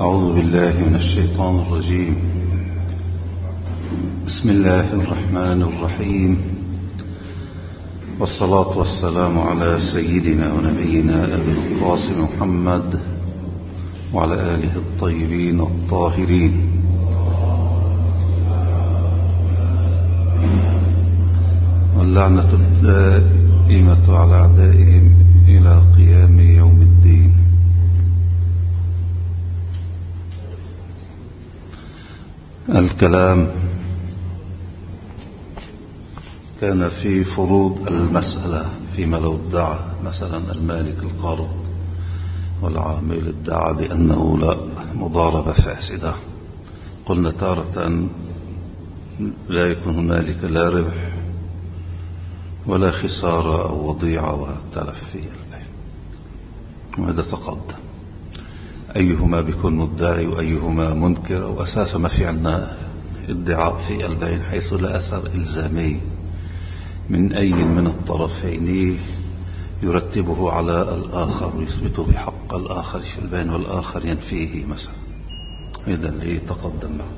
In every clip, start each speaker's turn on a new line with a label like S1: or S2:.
S1: أعوذ بالله من الشيطان الرجيم. بسم الله الرحمن الرحيم، والصلاة والسلام على سيدنا ونبينا أبي القاسم محمد وعلى آله الطيبين الطاهرين. واللعنة الدائمة على أعدائهم إلى قيام يوم الدين. الكلام كان في فروض المسألة، فيما لو ادعى مثلا المالك القرض والعامل ادعى بأنه لا مضاربة فاسدة، قلنا تارة لا يكون هنالك لا ربح ولا خسارة أو وضيعة وتلف في البيع، وهذا تقدم أيهما بيكون مدعي وأيهما منكر، أو أساسا ما في عندنا ادعاء في البيع حيث لا أثر إلزامي من أي من الطرفين يرتبه على الآخر ويثبته بحق الآخر في البيع والآخر ينفيه مثلا. هذا اللي تقدم معه.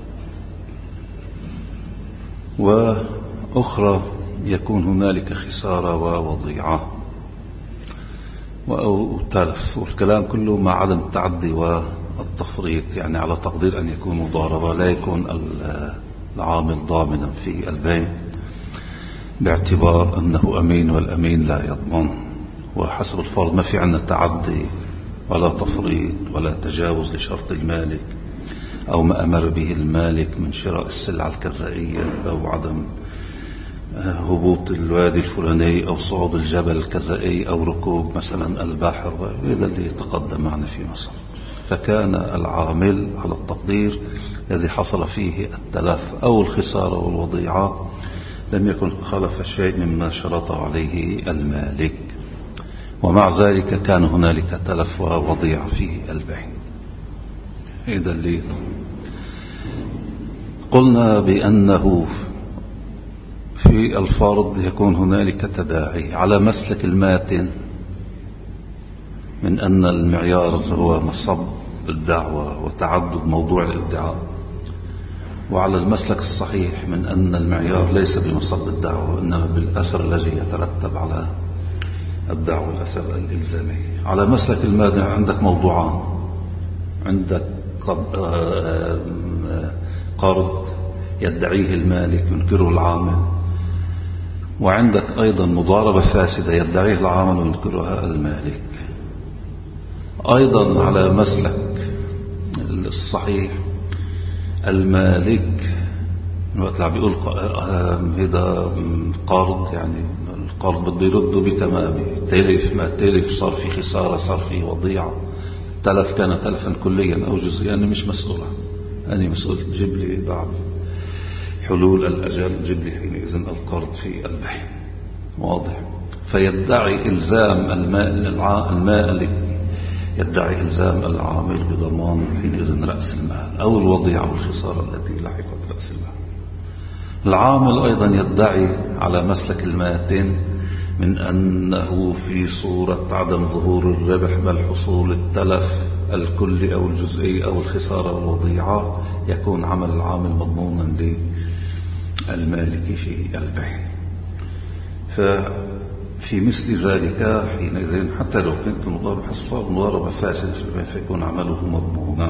S1: وأخرى يكون هنالك خسارة ووضيعة أو تلف، والكلام كله مع عدم التعدي والتفريط، يعني على تقدير أن يكون مضاربة لا يكون العامل ضامنا في البيع باعتبار أنه أمين والأمين لا يضمن. وحسب الفرض ما في عندنا تعدي ولا تفريط ولا تجاوز لشرط المالك أو ما أمر به المالك من شراء السلعة الكذائية أو عدم هبوط الوادي الفلاني أو صعود الجبل الكذائي أو ركوب مثلا البحر، هذا اللي تقدم معنا في مصر. فكان العامل على التقدير الذي حصل فيه التلف أو الخسارة والوضيعة لم يكن خلف شيء مما شرطه عليه المالك، ومع ذلك كان هنالك تلف ووضيعة في البيع. هذا اللي قلنا بأنه في الفرض يكون هنالك تداعي على مسلك الماتن من أن المعيار هو مصب الدعوة وتعدد موضوع الادعاء، وعلى المسلك الصحيح من أن المعيار ليس بمصب الدعوة إنما بالأثر الذي يترتب على الدعوة، الأثر الإلزامي. على مسلك الماتن عندك موضوعان، عندك قرض يدعيه المالك ينكره العامل، وعندك أيضا مضاربة فاسدة يدعيه العامل وينكرها المالك. أيضا على مسلك الصحيح المالك الوقت اللي بيقول هذا قرض، يعني القرض بده يرده بتمامه، تلف ما تلف، صار في خسارة، صار في وضيعة، تلف كان تلفا كليا أو جزئيا، أنا مش مسؤول، أنا مسؤول تجيب لي بعد حلول الأجل جيب لي حينئذ القرض في البيع. واضح؟ فيدعي إلزام المالك يدعي إلزام العامل بضمان حينئذ رأس المال أو الوضيعة والخسارة التي لحقت رأس المال. العامل أيضا يدعي على مسلك الماتن من أنه في صورة عدم ظهور الربح بل حصول التلف الكلي أو الجزئي أو الخسارة والوضيعة يكون عمل العامل مضمونا للمالك في البيع. ففي مثل ذلك حينئذ حتى لو كانت مضاربة فاسدة في البيع فيكون عمله مضمونا.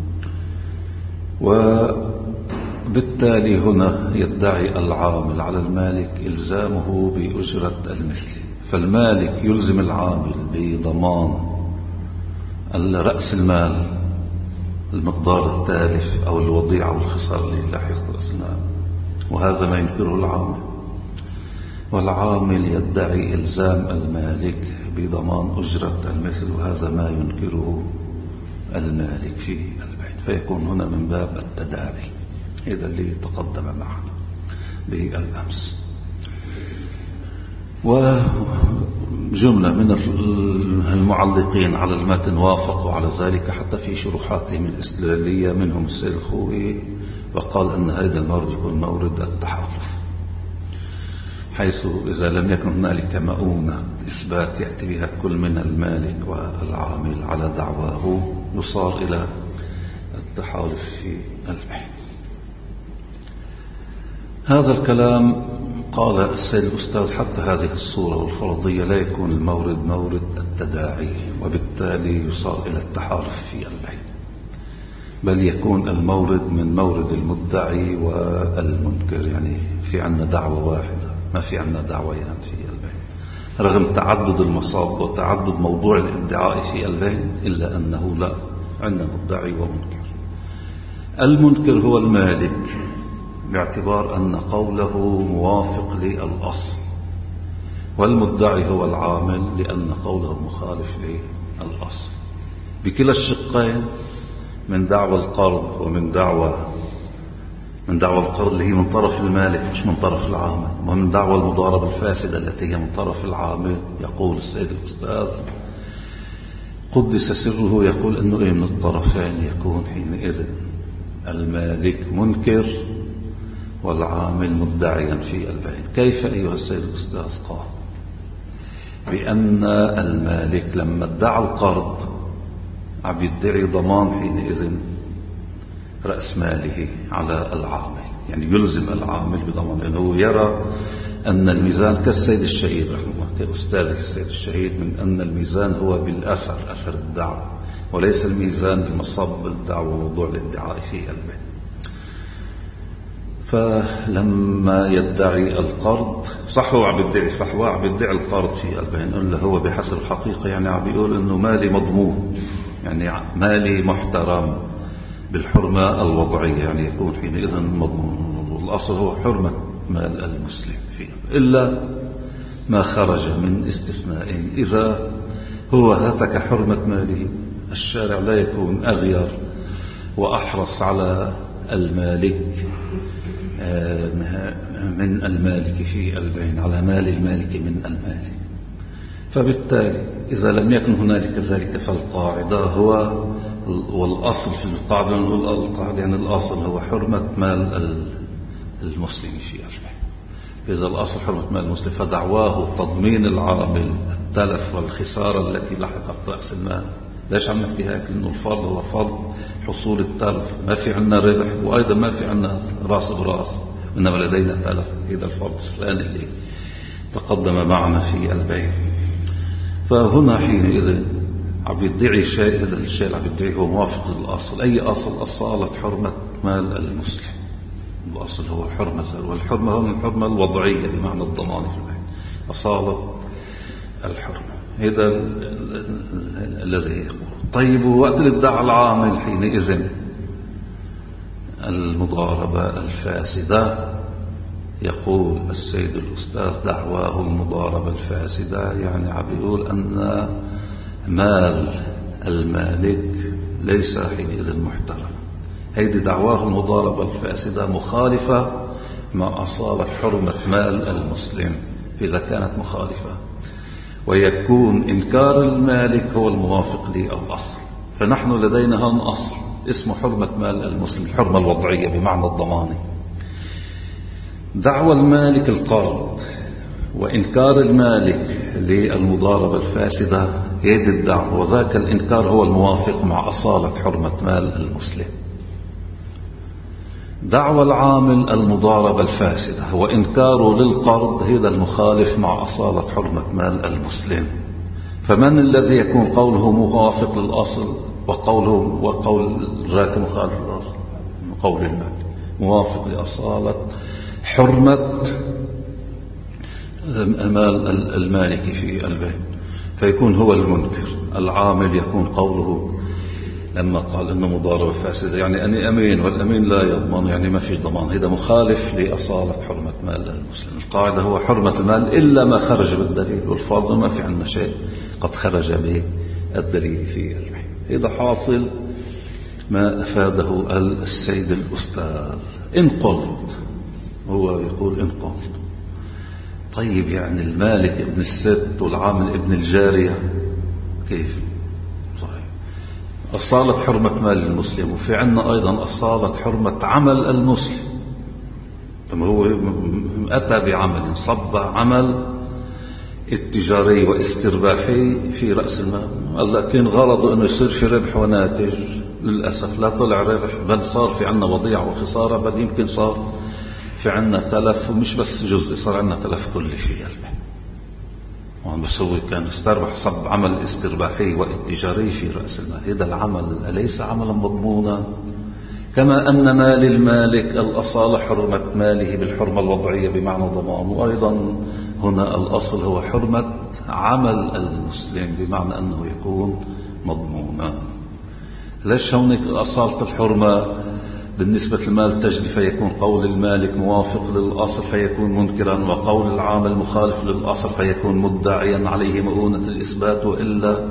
S1: وبالتالي هنا يدعي العامل على المالك إلزامه بأجرة المثل، فالمالك يلزم العامل بضمان رأس المال المقدار التالف أو الوضيعة والخسارة اللي لاحقت رأس المال، وهذا ما ينكره العامل. والعامل يدعي إلزام المالك بضمان أجرة المثل، وهذا ما ينكره المالك في البيع، فيكون هنا من باب التداعي. هذا اللي تقدم معنا بالأمس. وجملة من المعلقين على المتن وافقوا على ذلك حتى في شروحاتهم الاستدلالية، منهم السيد الخوئي، وقال أن هذا المورد يكون مورد التحالف، حيث إذا لم يكن هنالك مؤونة إثبات يأتي بها كل من المالك والعامل على دعواه يصار إلى التحالف في البيع. هذا الكلام قال السيد الأستاذ حتى هذه الصورة والفرضية لا يكون المورد مورد التداعي وبالتالي يصار إلى التحالف في البيع، بل يكون المورد من مورد المدعي والمنكر. يعني في عنا دعوة واحدة، ما في عنا دعويان في البيع، رغم تعدد المصاب وتعدد موضوع الادعاء في البيع، إلا أنه لا، عندنا مدعي ومنكر. المنكر هو المالك باعتبار أن قوله موافق للأصل، والمدعي هو العامل لأن قوله مخالف للأصل. بكلا الشقين، من دعوى القرض ومن دعوى القرض اللي هي من طرف المالك مش من طرف العامل، ومن دعوى المضاربة الفاسدة التي هي من طرف العامل. يقول السيد الأستاذ قدس سره، يقول أنه من الطرفين يكون حينئذ المالك منكر والعامل مدعيا في البيع. كيف أيها السيد الأستاذ؟ قال بأن المالك لما ادعى القرض عم يدعي ضمان حينئذ رأس ماله على العامل، يعني يلزم العامل بضمان، لأنه يرى أن الميزان كالسيد الشهيد رحمه الله، كأستاذه السيد الشهيد، من أن الميزان هو بالأثر، أثر الدعوة، وليس الميزان بمصب الدعوة ووضوع الادعاء في البيع. فلما يدعي القرض، صح هو عم يدعي القرض في البيع، نقول له هو بحسب الحقيقة يعني عم بيقول إنه مالي مضمون، يعني مالي محترم بالحرمة الوضعية، يعني يكون حينئذ مضمون. والأصل هو حرمة مال المسلم فيه، إلا ما خرج من استثناء. إذا هو هتك حرمة ماله، الشارع لا يكون أغير وأحرص على المالك من المالك في البيع، على مال المالك من المالك. فبالتالي إذا لم يكن هنالك ذلك، فالقاعدة هو، والأصل في القاعدة، نقول القاعدة يعني الأصل هو حرمة مال المسلم في البيع. فإذا الأصل حرمة مال المسلم، فدعواه تضمين العامل التلف والخسارة التي لحقت رأس المال. ليش عم نحكي هيك؟ لأنه الفرض هو فرض حصول التلف، ما في عنا ربح، وأيضا ما في عنا راس براس، إنما لدينا تلف. إذا الفرض الثاني اللي تقدم معنا في البيع. فهنا حينئذ عم يدعي شيء، هذا الشيء اللي عم يدعيه هو موافق للأصل. أي أصل؟ أصالة حرمة مال المسلم. الأصل هو حرمة، والحرمة هو الحرمة الوضعية بمعنى الضمان في البيع، أصالة الحرمة. هذا الذي يقول. طيب، وقت الادعاء العامل حينئذ المضاربة الفاسدة، يقول السيد الأستاذ دعواه المضاربة الفاسدة، يعني عم يقول أن مال المالك ليس حينئذ محترم. هذه دعواه المضاربة الفاسدة مخالفة مع أصالة حرمة مال المسلم، إذا كانت مخالفة، ويكون إنكار المالك هو الموافق للأصل. فنحن لدينا هون أصل اسمه حرمة مال المسلم، الحرمة الوضعية بمعنى الضماني. دعوى المالك القرض وإنكار المالك للمضاربة الفاسدة يد الدعوة، وذاك الإنكار هو الموافق مع أصالة حرمة مال المسلم. دعوى العامل المضاربة الفاسدة وإنكاره للقرض هذا المخالف مع أصالة حرمة مال المسلم. فمن الذي يكون قوله موافق للأصل وقول ذاك مخالف للأصل؟ قول المالك موافق لأصالة حرمة مال المالك في البيع، فيكون هو المنكر. العامل يكون قوله لما قال إنه مضاربة فاسدة يعني أني أمين، والأمين لا يضمن، يعني ما في ضمان، هذا مخالف لأصالة حرمة مال المسلم. القاعدة هو حرمة المال إلا ما خرج بالدليل، والفرض ما في عندنا شيء قد خرج بالدليل في البيع. هذا حاصل ما أفاده السيد الأستاذ. إن قلت، هو يقول إن قلت، طيب يعني المالك ابن الست والعامل ابن الجارية، كيف؟ صحيح، أصالة حرمة مال المسلم، وفي عنا أيضا أصالة حرمة عمل المسلم. ثم هو أتى بعمل، صب عمل التجاري واسترباحي في رأس المال، لكن غرضه أنه يصير في ربح وناتج، للأسف لا طلع ربح، بل صار في عنا وضيعة وخسارة، بل يمكن صار في عنا تلف، ومش بس جزء، صار عنا تلف كلي في قلبه. بس هو كان استربح صب عمل استرباحي واتجاري في رأس المال. هذا العمل أليس عملا مضمونا؟ كما أن مال المالك الأصالة حرمة ماله بالحرمة الوضعية بمعنى ضمان، وأيضا هنا الأصل هو حرمة عمل المسلم بمعنى أنه يكون مضمونا. ليش هونك أصالة الحرمة بالنسبة للمال تجري فيكون قول المالك موافق للأصل فيكون منكرا، وقول العامل مخالف للأصل فيكون مدعيا عليه مؤونة الإثبات، وإلا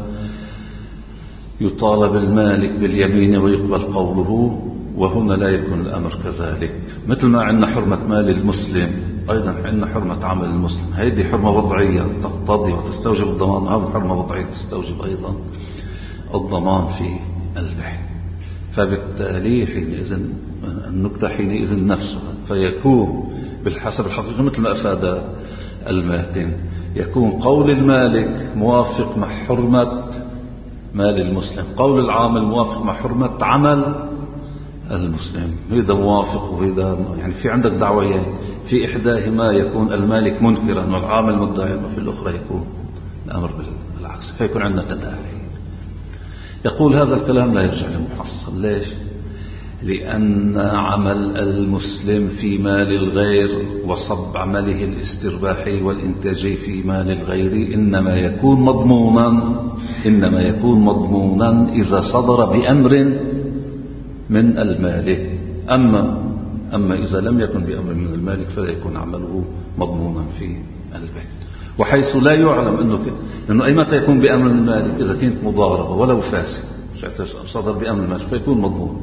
S1: يطالب المالك باليمين ويقبل قوله، وهنا لا يكون الأمر كذلك. مثل ما عندنا حرمة مال المسلم أيضا عندنا حرمة عمل المسلم. هذه حرمة وضعية تقتضي وتستوجب الضمان، هذه حرمة وضعية تستوجب أيضا الضمان في البيع. فبالتالي حينئذ النكتة حينئذ نفسها، فيكون بالحسب الحقيقة مثل ما أفاد الماتن، يكون قول المالك موافق مع حرمة مال المسلم، قول العامل موافق مع حرمة عمل المسلم. هذا موافق وهذا يعني في عندك دعويين، في إحداهما يكون المالك منكرا والعامل مدعيا، وفي الأخرى يكون الأمر بالعكس، فيكون عندنا تداعي. يقول هذا الكلام لا يرجع لمحصل. ليش؟ لأن عمل المسلم في مال الغير وصب عمله الاسترباحي والإنتاجي في مال الغير إنما يكون مضمونا إذا صدر بأمر من المالك. أما إذا لم يكن بأمر من المالك فلا يكون عمله مضمونا في البيت. وحيث لا يعلم لأنه أي متى يكون بأمر المالك إذا كانت مضاربة ولو فاسد صدر بأمر المالك فيكون مضمون.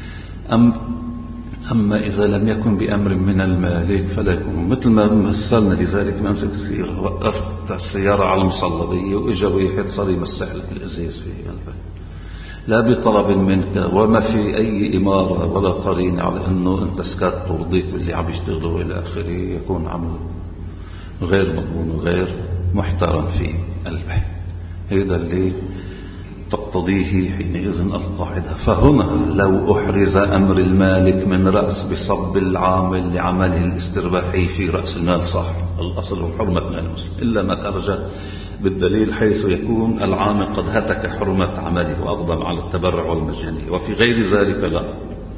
S1: أما إذا لم يكن بأمر من المالك فلا يكون. مثل ما مثلنا لذلك ما أمسك رفض السيارة على المصلبية وإجا واحد صار يمسح لك الإزاز في البيت لا بطلب منك وما في أي إمارة ولا قرينة على أنه أنت سكت ورضيت باللي عم يشتغلوا إلى آخره، يكون عمل غير مضمون وغير محترم في البيع. هذا اللي تقتضيه حينئذ القاعدة. فهنا لو أحرز أمر المالك من رأس بصب العامل لعمله الاسترباحي في رأس المال صح، الأصل هو حرمة مال المسلم، إلا ما خرج بالدليل حيث يكون العامل قد هتك حرمة عمله وأقدم على التبرع والمجانية. وفي غير ذلك لا،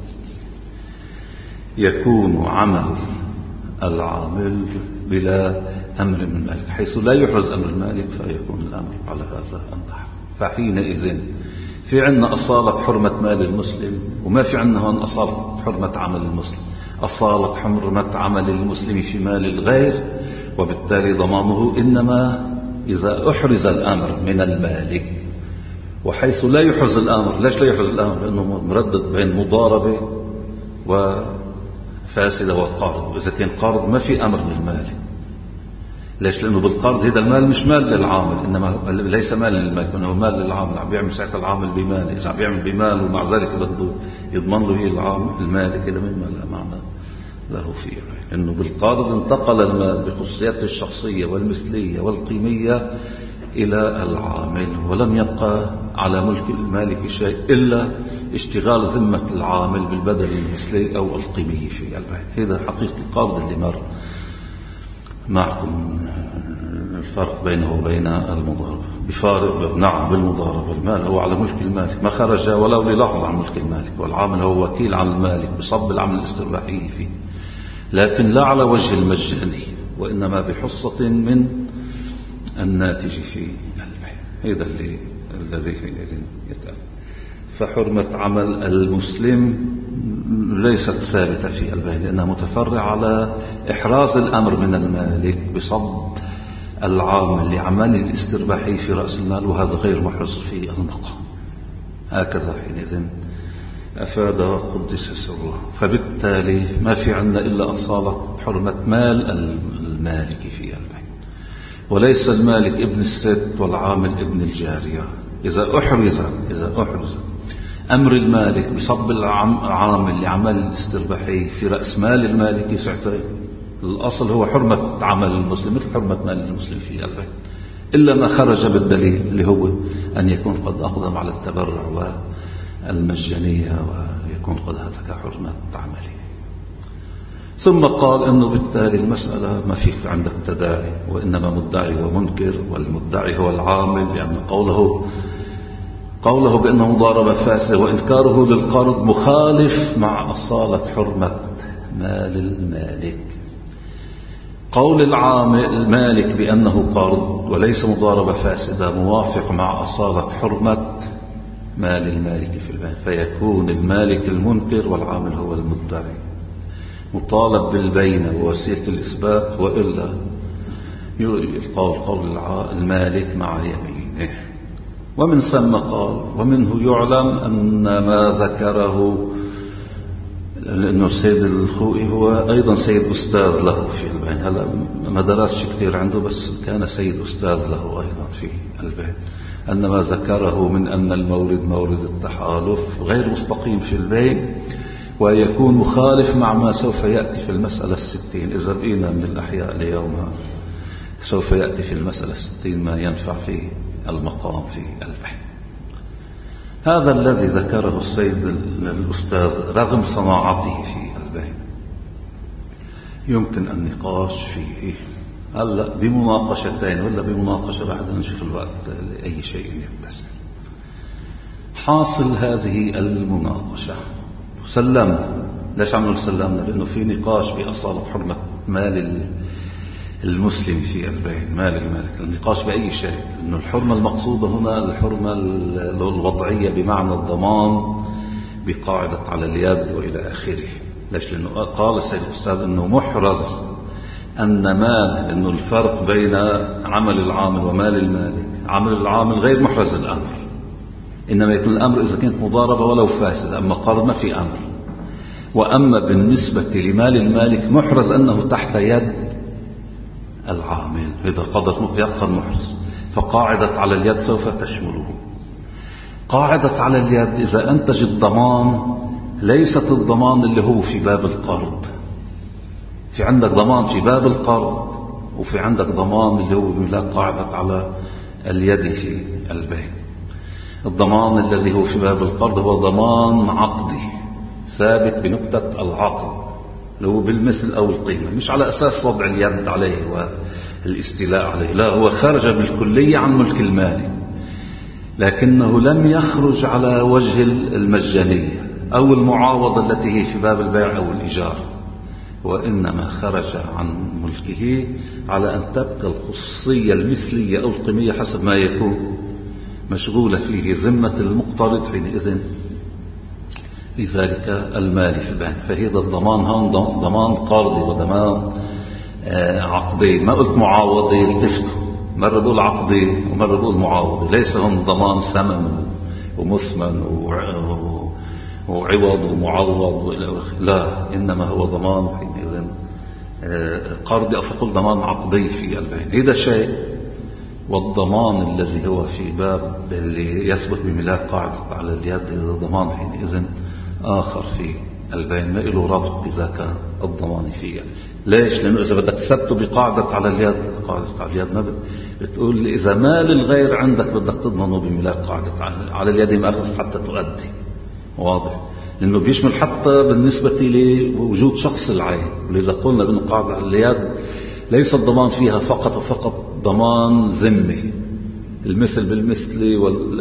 S1: يكون عمل العامل بلا أمر من المالك، حيث لا يحرز أمر المالك فيكون الأمر على هذا أنضح. فحينئذ في عندنا أصالة حرمة مال المسلم، وما في عندنا هون أصالة حرمة عمل المسلم. أصالة حرمة عمل المسلم في مال الغير، وبالتالي ضمانه إنما إذا أحرز الأمر من المالك. وحيث لا يحرز الأمر، ليش لا يحرز الأمر؟ لأنه مردد بين مضاربة وفاسدة والقارض. وإذا كان قارض ما في أمر من المالك. ليش؟ لأنه بالقرض هذا المال مش مال للعامل، إنما ليس مال للمالك، إنه مال للعامل. عم بيعمل ساعة العامل بماله، إذا عم بيعمل بماله ومع ذلك بده يضمن له العامل المالك، إذا مما لا معنى له فيه. إنه بالقرض انتقل المال بخصوصياته الشخصية والمثلية والقيمية إلى العامل، ولم يبقى على ملك المالك شيء إلا اشتغال ذمة العامل بالبدل المثلي أو القيمي في البيت. هذا حقيقة القرض اللي مر معكم. الفرق بينه وبين المضاربة بفارق. نعم بالمضاربة المال هو على ملك المالك، ما خرج ولو للحظة عن ملك المالك، والعامل هو وكيل عن المالك بصب العمل الاسترباحي فيه، لكن لا على وجه المجاني، وإنما بحصة من الناتج في البيع. هذا الذي يتألم. فحرمة عمل المسلم ليست ثابتة في البيع، لأنها متفرعة على إحراز الأمر من المالك بصب العامل لعمله الاسترباحي في رأس المال، وهذا غير محرز في المقام. هكذا حينئذ أفاد قدس سره. فبالتالي ما في عندنا إلا أصالة حرمة مال المالك في البيع، وليس المالك ابن الست والعامل ابن الجارية. إذا أحرز أمر المالك بصب العامل لعمل الاسترباحي في رأس مال المالك ساعتها الأصل هو حرمة عمل المسلم مثل حرمة مال المسلم في البيع، إلا ما خرج بالدليل اللي هو أن يكون قد أقدم على التبرع المجانية ويكون قد هتك حرمة عمله. ثم قال أنه بالتالي المسألة ما في عندك تداعي، وإنما مدعي ومنكر، والمدعي هو العامل، لأن قوله بأنه مضاربة فاسدة وإنكاره للقرض مخالف مع أصالة حرمة مال المالك. قول العامل المالك بأنه قرض وليس مضاربة فاسدة موافق مع أصالة حرمة مال المالك في البيع، فيكون المالك المنكر والعامل هو المدعي، مطالب بالبينة ووسيلة الإثبات، وإلا قول المالك مع يمينه. ومن ثم قال: ومنه يعلم أن ما ذكره، لأنه السيد الخوئي هو أيضا سيد أستاذ له في البين، هلا ما درسش كثير عنده بس كان سيد أستاذ له أيضا في البين، أن ما ذكره من أن المورد مورد التحالف غير مستقيم في البين، ويكون مخالف مع ما سوف يأتي في المسألة 60. إذا بقينا من الأحياء اليوم سوف يأتي في المسألة 60 ما ينفع فيه المقام في البين. هذا الذي ذكره السيد الأستاذ رغم صناعته في البين يمكن النقاش فيه هلا بمناقشتين، ولا بمناقشة بعد نشوف الوقت لأي شيء يتسع. حاصل هذه المناقشة سلمنا. ليش عملوا سلمنا؟ لأنه في نقاش بأصالة حرمة مال المسلم في البين، مال المالك. النقاش بأي شيء، لأنه الحرمة المقصودة هنا الحرمة الوضعية بمعنى الضمان بقاعدة على اليد وإلى آخره. ليش؟ لأنه قال السيد الأستاذ أنه محرز أن مال، لأنه الفرق بين عمل العامل ومال المالك، عمل العامل غير محرز الأمر، إنما يكون الأمر إذا كانت مضاربة ولو فاسدة، أما قرض ما في أمر. وأما بالنسبة لمال المالك محرز أنه تحت يد العامل، إذا قدر متيقن محرز، فقاعدة على اليد سوف تشمله. قاعدة على اليد إذا أنتج الضمان ليست الضمان اللي هو في باب القرض. في عندك ضمان في باب القرض، وفي عندك ضمان اللي هو بملاك قاعدة على اليد في البيع. الضمان الذي هو في باب القرض هو ضمان عقدي ثابت بنكتة العقد، اللي هو بالمثل أو القيمة، مش على أساس وضع اليد عليه والاستيلاء عليه، لا، هو خرج بالكلية عن ملك المالك، لكنه لم يخرج على وجه المجانية أو المعاوضة التي هي في باب البيع أو الإيجار، وإنما خرج عن ملكه على أن تبقى الخصوصية المثلية أو القيمية حسب ما يكون مشغولة فيه ذمة المقترض حينئذ لذلك المال في البيع. فهذا الضمان هون ضمان قرضي وضمان عقدي. ما قلت معاوضي، التفتوا، مرة بقول عقدي ومرة بقول معاوضي. ليس هم ضمان ثمن ومثمن وعوض ومعوض وإلى آخره، لا، إنما هو ضمان حينئذ قرضي، أو فقل ضمان عقدي في البيع. هذا شيء. والضمان الذي هو في باب اللي يثبت بملاك قاعدة على اليد، هذا ضمان حينئذ آخر في البيع، ما له ربط بذاك الضمان فيه. ليش؟ لأنه إذا بدك تثبته بقاعدة على اليد، قاعدة على اليد ما بتقول إذا مال الغير عندك بدك تضمنه بملاك قاعدة على اليد ما أخذ حتى تؤدي. واضح؟ لأنه بيشمل حتى بالنسبة لوجود شخص العين. ولذا قلنا بأنه قاعدة على اليد ليس الضمان فيها فقط وفقط ضمان ذمي، المثل بالمثل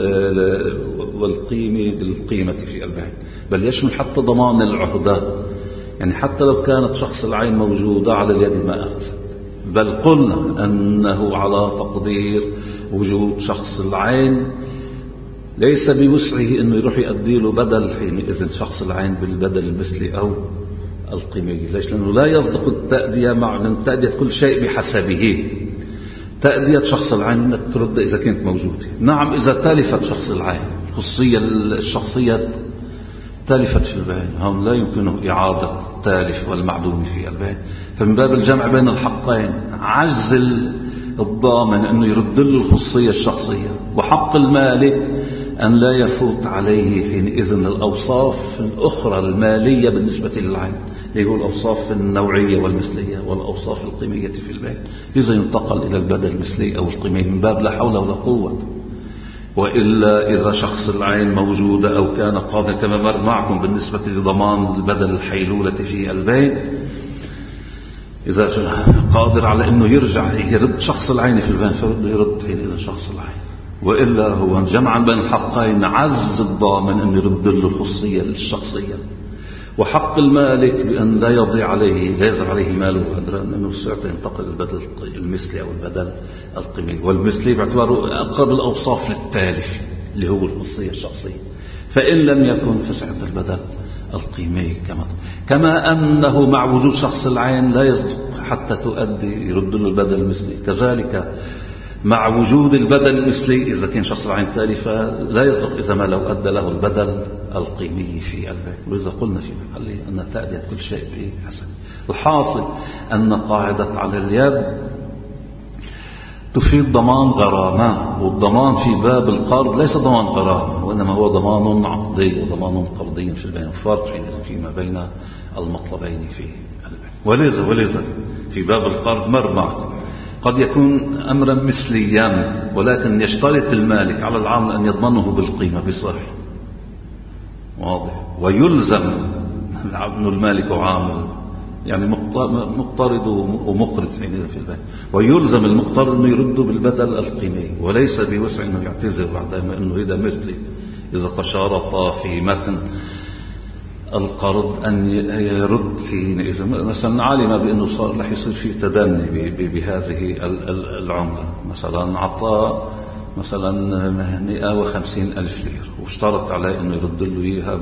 S1: والقيمة بالقيمة في البيع، بل يشمل حتى ضمان العهدة. يعني حتى لو كانت شخص العين موجودة على اليد ما أخذت، بل قلنا أنه على تقدير وجود شخص العين ليس بوسعه أنه يروح يؤدي له بدل حينئذ شخص العين بالبدل المثلي أو القيمي. ليش؟ لأنه لا يصدق التأدية مع التأدية كل شيء بحسبه. تأدية شخص العين أنك ترد إذا كانت موجودة. نعم، إذا تلفت شخص العين خصوصية الشخصية تلفت في البيع، هم لا يمكنه إعادة التالف والمعدوم في البيع. فمن باب الجمع بين الحقين عجز الضامن أنه يرد له الخصوصية الشخصية، وحق المالك أن لا يفوت عليه حينئذ الأوصاف الأخرى المالية بالنسبة للعين، اللي هو الأوصاف النوعية والمثلية والأوصاف القيمية في البيع. إذا ينتقل إلى البدل المثلي أو القيمي من باب لا حول ولا قوة. وإلا إذا شخص العين موجودة أو كان قادر كما مر معكم بالنسبة لضمان البدل الحيلولة في البين، إذا قادر على أنه يرجع يرد شخص العين في البين فرد يرد حينئذ شخص العين. وإلا هو جمعا بين الحقين عز الضامن أن يرد له الخصية الشخصية، وحق المالك بأن لا يضيع عليه، لا يظهر عليه ماله قدرا أنه ساعتها ينتقل البدل المثلي أو البدل القيمي. والمثلي باعتباره أقرب الأوصاف للتالف اللي هو الخصية الشخصية، فإن لم يكن فساعتها البدل القيمي كما أنه مع وجود شخص العين لا يصدق حتى تؤدي يرد له البدل المثلي، كذلك مع وجود البدل المثلي إذا كان شخص العين تالفة لا يصدق إذا ما لو أدى له البدل القيمي في البيع. وإذا قلنا في محله أن تأدية كل شيء بحسب. الحاصل أن قاعدة على اليد تفيد ضمان غرامة، والضمان في باب القرض ليس ضمان غرامة وإنما هو ضمان عقدي وضمان قرضي في البيع، فرق فيما بين المطلبين في البيع. ولذا في باب القرض مر معكم قد يكون أمرا مثليا ولكن يشترط المالك على العامل أن يضمنه بالقيمة بصح واضح، ويلزم أنه المالك عامل يعني مقترض ومقرض في البيع، ويلزم المقترض أنه يرده بالبدل القيمي، وليس بوسع أنه يعتذر بعد أنه هذا مثلي إذا تشارط في متن القرض أن يرد حينئذ. مثلا علم بأنه صار رح يصير فيه تدني بهذه العملة، مثلا عطاء مثلا 150,000 ليرة واشترط عليه أنه يرد له إياها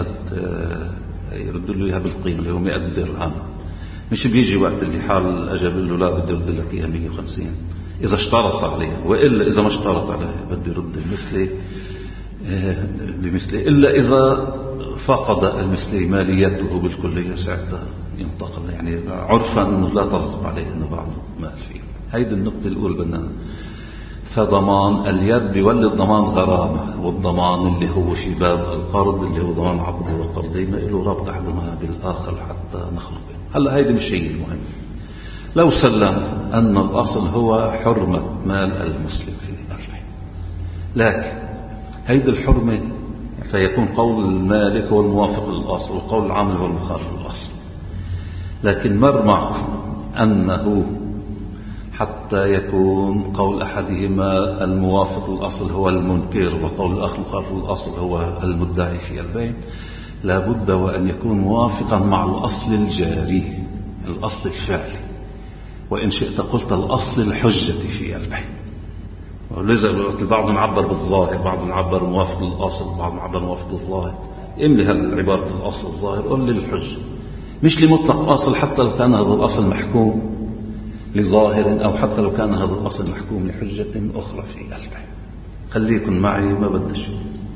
S1: يرد له إياها بالقيمة اللي هو 100 درهم. مش بيجي وقت اللي حال أجاب له لا بدي يرد لك إياها 150 إذا اشترط عليه، وإلا إذا ما اشترط عليه بدي يرد المثلي بمثله، إلا إذا فقد المثلي ماليته بالكلية ساعتها ينتقل، يعني عرفا أنه لا تصدق عليه أنه بعض مال فيه. هيدي النقطة الأولى بدنا. فضمان اليد بيولد ضمان غرامة، والضمان اللي هو في باب القرض اللي هو ضمان عقدي وقرضي ما له رابط أحدهما بالآخر حتى نخلق. هلا هيدي مش شيء المهم. لو سلم أن الأصل هو حرمة مال المسلم في البيع، لكن هيدي الحرمة فيكون قول المالك هو الموافق للأصل وقول العامل هو المخالف للأصل. لكن مر معكم أنه حتى يكون قول أحدهما الموافق للأصل هو المنكر وقول الآخر المخالف للأصل هو المدعي في البيع، لابد وأن يكون موافقا مع الأصل الجاري، الأصل الفعلي، وإن شئت قلت الأصل الحجة في البيع. ولذا بعضهم عبر بالظاهر، بعضهم عبر موافق للأصل، بعضهم عبر موافق للظاهر. املي هالعبارة الأصل الظاهر قل لي الحجة، مش لمطلق أصل حتى لو كان هذا الأصل محكوم لظاهر أو حتى لو كان هذا الأصل محكوم لحجة أخرى في البيع. خليكن معي ما بدش.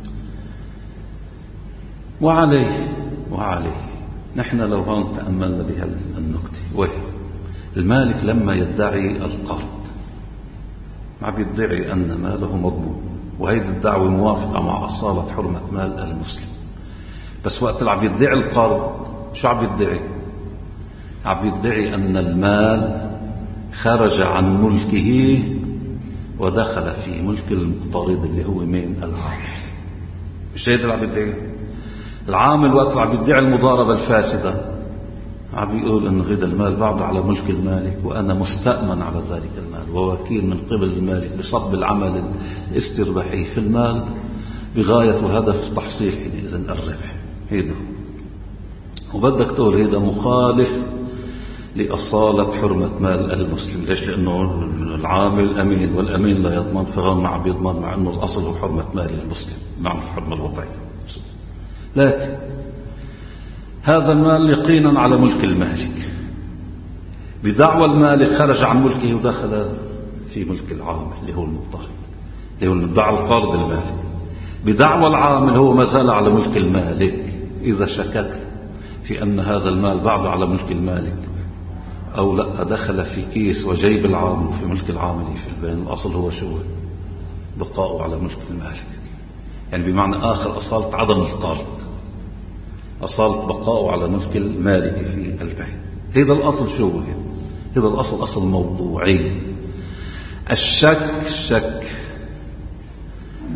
S1: وعليه نحن لو هون تأملنا بها النكتة، وهي المالك لما يدعي القرض ما بيدعي أن ماله مضمون، وهيدي الدعوة موافقة مع أصالة حرمة مال المسلم. بس وقت اللي عم يدعي القرض شو عم يدعي؟ عم يدعي أن المال خرج عن ملكه ودخل في ملك المقترض اللي هو مين؟ العامل. مش هيدا اللي عم يدعي العامل. وقت اللي عم يدعي المضاربة الفاسدة عم يقول أنه هذا المال بعده على ملك المالك وأنا مستأمن على ذلك المال ووكيل من قبل المالك لصب العمل الاسترباحي في المال بغاية وهدف تحصيل حينئذ الربح. هيدا وبدك تقول هيدا مخالف لأصالة حرمة مال المسلم. ليش؟ لأنه العامل أمين والأمين لا يضمن، فهون ما عم يضمن، مع أنه الأصل هو حرمة مال المسلم مع الحرمة الوضعية. لكن هذا المال يقينا على ملك المالك، بدعوى المالك خرج عن ملكه ودخل في ملك العامل اللي هو المقترض، اللي هو مدعى القارض المالك. بدعوى العامل هو ما زال على ملك المالك. إذا شككت في أن هذا المال بعده على ملك المالك أو لا دخل في كيس وجيب العامل في ملك العامل في البين، الأصل هو شو؟ بقاؤه على ملك المالك. يعني بمعنى آخر أصالة عدم القرض، أصالة بقاؤه على ملك المالك في البيع. هذا الأصل شو هو؟ هذا الأصل أصل موضوعي. الشك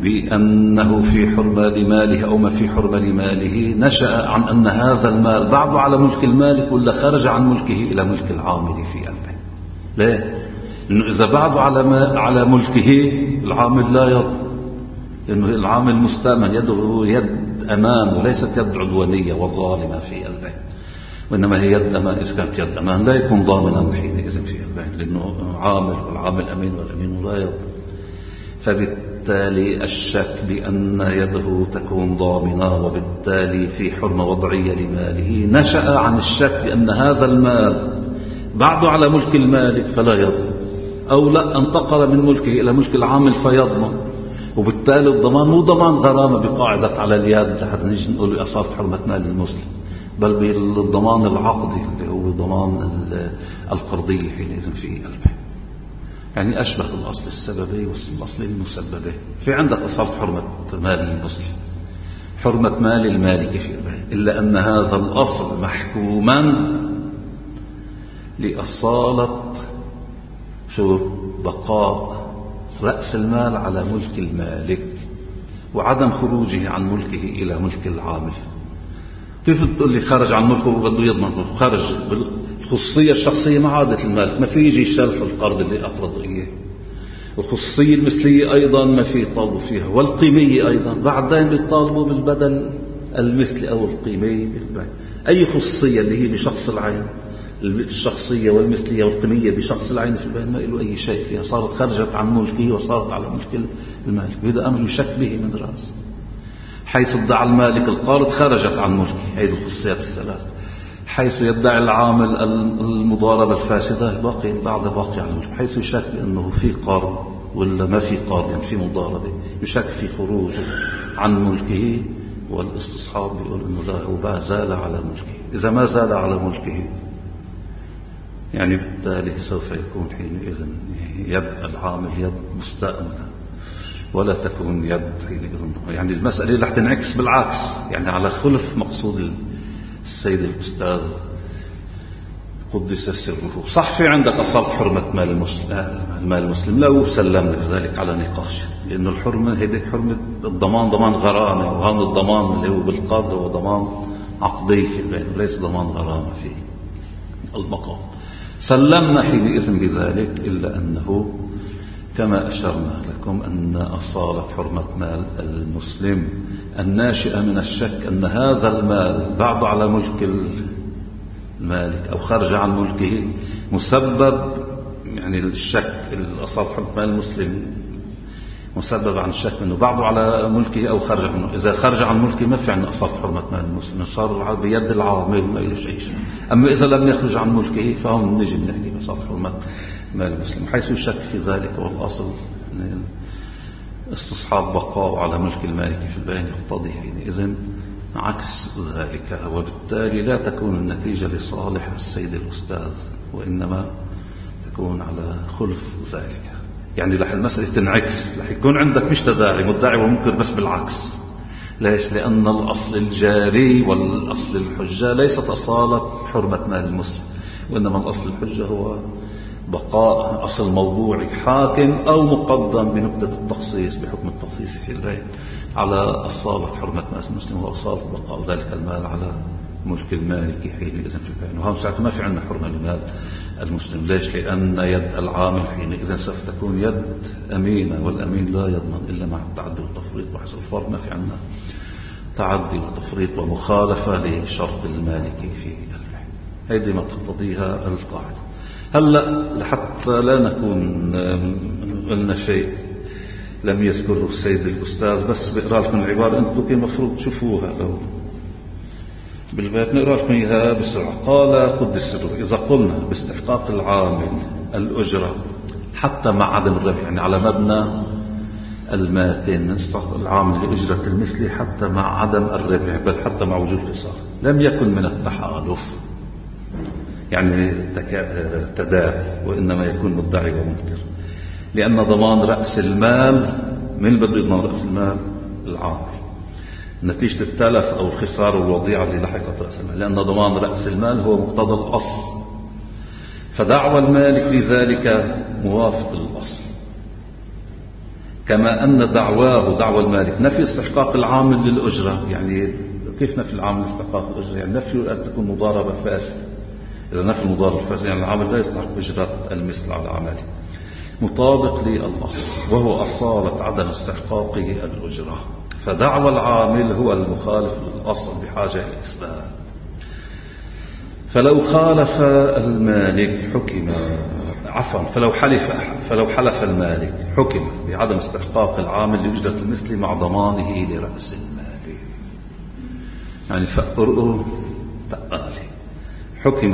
S1: بأنه في حرمة لماله أو ما في حرمة لماله نشأ عن أن هذا المال بعض على ملك المالك ولا خرج عن ملكه إلى ملك العامل في قلبه. ليه؟ لأنه إذا بعض على ملكه العامل لا يضمن، لأنه العامل مستأمن، يده يد أمان وليست يد عدوانية وظالمة في قلبه، وإنما هي يد أمان. إذا كانت يد أمان لا يكون ضامنا حينئذ في قلبه، لأنه عامل والعامل أمين والأمين لا يضمن. فبالتالي الشك بأن يده تكون ضامنة وبالتالي في حرمة وضعية لماله نشأ عن الشك بأن هذا المال بعض على ملك المالك فلا يضمن، أو لا انتقل من ملكه إلى ملك العامل فيضمن، وبالتالي الضمان مو ضمان غرامة بقاعدة على اليد حتى نجي نقول أصالة حرمة مال المسلم، بل بالضمان العقدي اللي هو ضمان القرضية حينئذ في قلبه. يعني أشبه الأصل السببي والأصل المسببي. في عندك أصالة حرمة مال المسلم، حرمة مال المالك في قلبه، إلا أن هذا الأصل محكوما لأصالة بقاء رأس المال على ملك المالك وعدم خروجه عن ملكه إلى ملك العامل. كيف تقول لي خرج عن ملكه وبده يضمن؟ خرج بالخصوصية الشخصية مع عادة المالك، ما في يجي يشرح القرض اللي أقرضه إياه. الخصوصية المثلية أيضا ما في يطالبوا فيها، والقيمية أيضا بعدين بيطالبوا بالبدل المثلي أو القيمي. أي خصوصية اللي هي بشخص العين، الشخصية والمثلية والقيمية بشخص العين في البين ما له أي شيء فيها، صارت خرجت عن ملكه وصارت على ملك المالك، وهذا أمر يشك به من رأس. حيث ادعى المالك القارض خرجت عن ملكه، هذه الخصوصيات الثلاث. حيث يدعي العامل المضاربة الفاسدة باقي على الملك. حيث يشك بأنه في قارض ولا ما في قارض، يعني في مضاربة، يشك في خروجه عن ملكه، والاستصحاب بيقول أنه لا، وما زال على ملكه. إذا ما زال على ملكه يعني بالتالي سوف يكون حينئذ يد العامل يد مستأمنة ولا تكون يد حينئذ. يعني المسألة رح تنعكس بالعكس، يعني على خلف مقصود السيد الأستاذ قدس سره. صح في عندك أصالة حرمة مال المسلم لو سلمنا بذلك على نقاش، لأنه الحرمة هذه حرمة الضمان، ضمان غرامة، وهذا الضمان اللي هو بالقرض هو ضمان عقدي في البين وليس ضمان غرامة في المقام. سلمنا حينئذ بذلك، إلا أنه كما أشرنا لكم أن أصالة حرمة مال المسلم الناشئة من الشك أن هذا المال بعض على ملك المالك أو خرج عن ملكه مسبب، يعني الشك الأصالة حرمة مال المسلم مسبب عن الشك أنه بعض على ملكه أو خرج عنه. إذا خرج عن ملكه ما في عندنا أصالة حرمة مال المسلم، صار بيد العامل ما له شيء. أما إذا لم يخرج عن ملكه فهم نجي نحكي بأصالة حرمة مال المسلم، حيث يشك في ذلك. والأصل استصحاب بقاء على ملك المالك في البين يقتضي حينئذ عكس ذلك، وبالتالي لا تكون النتيجة لصالح السيد الأستاذ، وإنما تكون على خلف ذلك. يعني رح المسألة تنعكس، رح يكون عندك مش تداعي مدعي ومنكر، بس بالعكس. ليش؟ لأن الأصل الجاري والأصل الحجة ليست أصالة حرمة مال المسلم، وإنما الأصل الحجة هو بقاء أصل موضوعي حاكم أو مقدم بنقطة التخصيص بحكم التخصيص في البيع على أصالة حرمة مال المسلم وأصالة بقاء ذلك المال على ملك المالك حينئذ في البيع. وهم ساعة ما في عندنا حرمة لمال المسلم. ليش؟ لأن يد العامل حينئذ سوف تكون يد أمينة، والأمين لا يضمن إلا مع التعدي والتفريط وحسب الفرق. ما في عندنا تعدي وتفريط ومخالفة لشرط المالك في البيع. هذه ما تقتضيها القاعدة. هلأ لحتى لا نكون قلنا شيء لم يذكره السيد الأستاذ، بس بقرأ لكم العبارة أنتم كي مفروض تشوفوها لو بالبيت، نقرأ لكم إياها بسرعة. قال قدس سره: إذا قلنا باستحقاق العامل الأجرة حتى مع عدم الربح، يعني على مبنى الماتن نستحق العامل لأجرة المثل حتى مع عدم الربح، بل حتى مع وجود خسارة، لم يكن من التحالف يعني تداعي، وإنما يكون مدعي ومنكر، لأن ضمان رأس المال من بده يضمن رأس المال؟ العامل، نتيجة التلف أو الخسارة والوضيعة اللي لحقت رأس المال، لأن ضمان رأس المال هو مقتضى الأصل، فدعوى المالك لذلك موافق للأصل. كما أن دعواه دعوى المالك نفي استحقاق العامل للأجرة. يعني كيف نفي العامل استحقاق الأجرة؟ يعني نفي أن تكون مضاربة فاسدة. إذا نفي المضاربة فاسدة يعني العامل لا يستحق أجرة المثل على عمله، مطابق للأصل وهو أصالة عدم استحقاقه الأجرة. فدعوى العامل هو المخالف للأصل بحاجة إلى إثبات. فلو خالف المالك حكم فلو حلف المالك حكم بعدم استحقاق العامل لأجرة المثل مع ضمانه لرأس المال. يعني فأرؤه تقالي حكم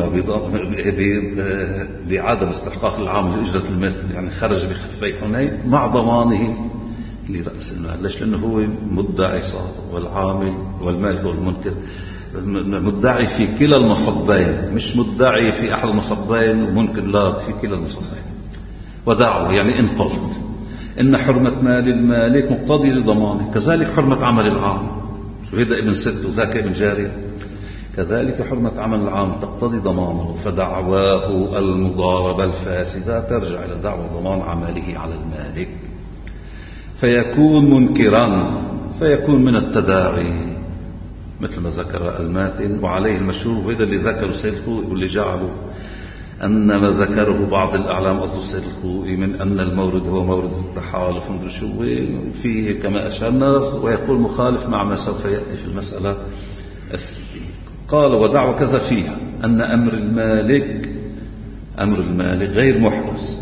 S1: بعدم استحقاق العامل لأجرة المثل، يعني خرج بخفي حنين مع ضمانه لرأس المال. ليش؟ لأنه هو مدعي صار، والعامل والمالك والمنكر مدعي في كلا المصبين، مش مدعي في أحد المصبين ومنكر لا في كلا المصبين. ودعوة يعني إن قلت إن حرمة مال المالك مقتضي لضمانه، كذلك حرمة عمل العام. شهد ابن ست وذاك ابن جارية، كذلك حرمة عمل العام تقتضي ضمانه. فدعواه المضاربة الفاسدة ترجع إلى دعوى ضمان عمله على المالك، فيكون منكرا، فيكون من التداعي مثل ما ذكر الماتن. وعليه المشهور، وإذا اللي ذكروا سيد الخوئي واللي جعلوا أن ما ذكره بعض الأعلام قصد السيد الخوئي من أن المورد هو مورد التحالف ومدري شو فيه كما أشرنا، ويقول مخالف مع ما سوف يأتي في المسألة السبيل. قال ودعوى كذا فيها أن أمر المالك غير محرز.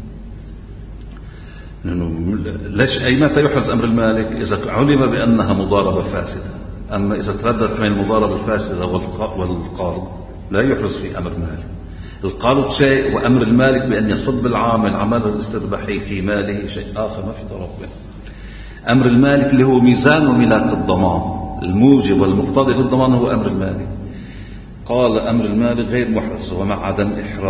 S1: ليش؟ أي متى يحرز أمر المالك؟ إذا علم بأنها مضاربة فاسدة. أما إذا ترددت بين المضاربة الفاسدة والقارض لا يحرز في أمر مالك. القارض شيء وأمر المالك بأن يصب العامل عمله الاسترباحي في ماله شيء آخر، ما في ضرر بينه. أمر المالك اللي هو ميزان وملاك الضمان، الموجب والمقتضي للضمان هو أمر المالك. قال أمر المالك غير محرز، ومع عدم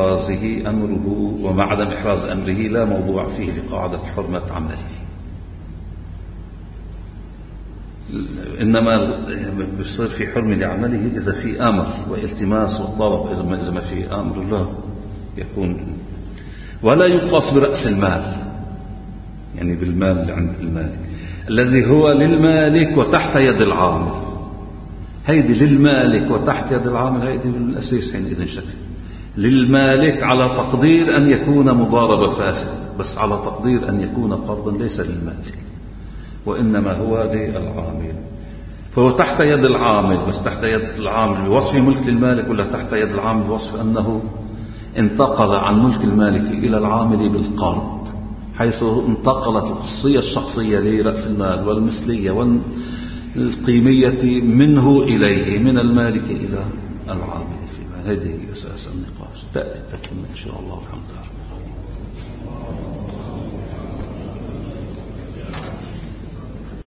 S1: إحراز أمره لا موضوع فيه لقاعدة حرمة عمله. إنما بيصير في حرمة لعمله إذا في أمر والتماس والطلب. إذا ما في أمر الله يكون. ولا يقاس برأس المال، يعني بالمال اللي عند المالك الذي هو للمالك وتحت يد العامل. هيدي للمالك وتحت يد العامل، هيدي بالأساس حينئذ شكل للمالك على تقدير أن يكون مضاربة فاسدة، بس على تقدير أن يكون قرضا ليس للمالك وإنما هو للعامل. فهو تحت يد العامل، بس تحت يد العامل بوصف ملك للمالك، ولا تحت يد العامل بوصف أنه انتقل عن ملك المالك إلى العامل بالقرض، حيث انتقلت الخصية الشخصية لرأس المال والمثلية والقيمية منه إليه، من المالك إلى العامل في مال. هذه أساس النقاش. تأتي التكمل إن شاء الله. الحمد لله.